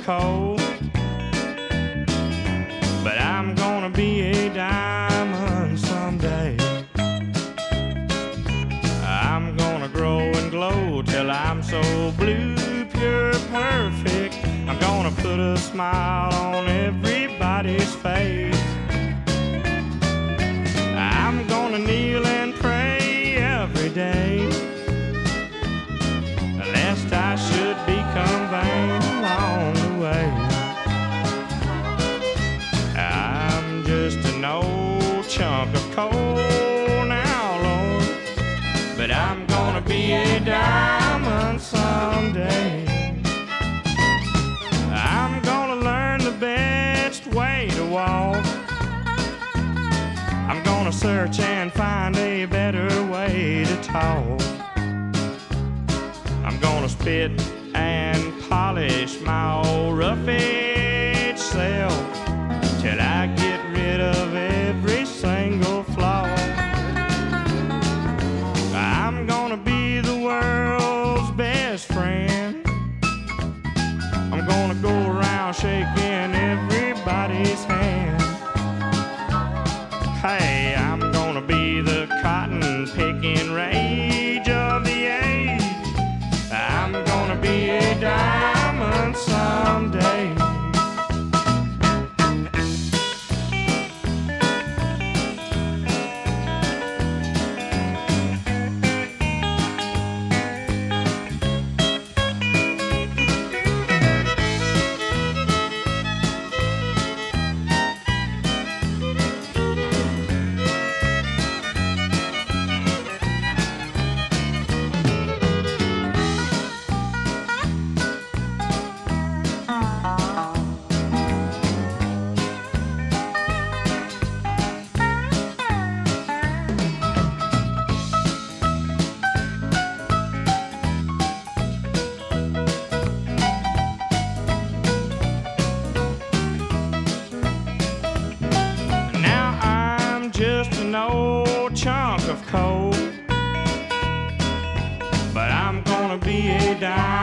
coal. But I'm gonna be a diamond someday. I'm gonna grow and glow till I'm so blue, pure, perfect. I'm gonna put a smile on everybody's face. I'm gonna kneel and pray every day, lest I should become vain along the way. I'm just an old chunk of coal now, Lord, but I'm gonna be a diamond someday. I'm gonna learn the best way to walk. I'm gonna search and find a better way to talk. I'm gonna spit and polish my old rough-edged self till I get rid of every single flaw. I'm gonna be the world's best friend. I'm gonna go around shaking everybody's hand. Hey, I'm gonna be the cotton-picking rage of the age. I'm gonna be a diamond someday. Just an old chunk of coal, but I'm gonna be a diamond